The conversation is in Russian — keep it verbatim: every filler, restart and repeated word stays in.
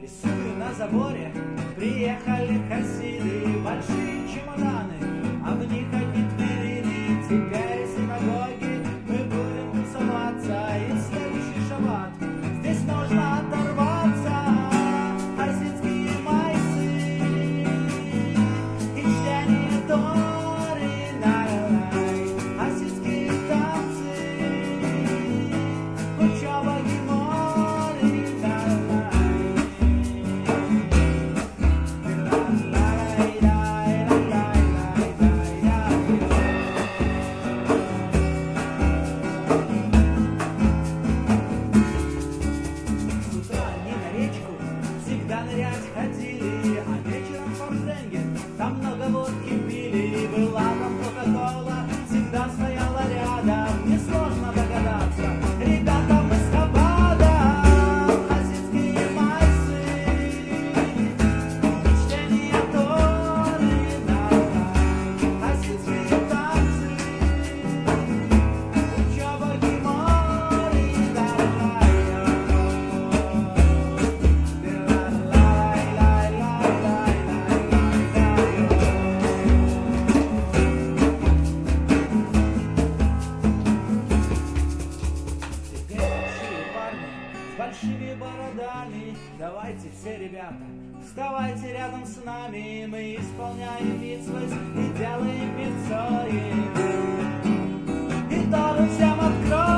Рисую на заборе, приехали хасиды, большие чемоданы, а в них одни тверили. Теперь в синагоге мы будем тусоваться, и в следующий шаббат здесь можно оторваться. Хасидские майсы и чтение Торы, на-ра-рай, хасидские танцы, учеба геморы, на-ра-рай. С утра они на речку всегда нырять ходили, а вечером в Форсенге там много водки пили. Была там кока-кола, всегда стояла рядом, несложно догадаться. Ребята, мы с Хабада, хасидские майсы, чтение Торы, на-рай, хасидские танцы, учеба геморы, на-рай. Теперь большие парни с большими бородами, давайте все, ребята, вставайте рядом с нами, мы исполняем мицвот и делаем мицоим. И Тору всем откроем.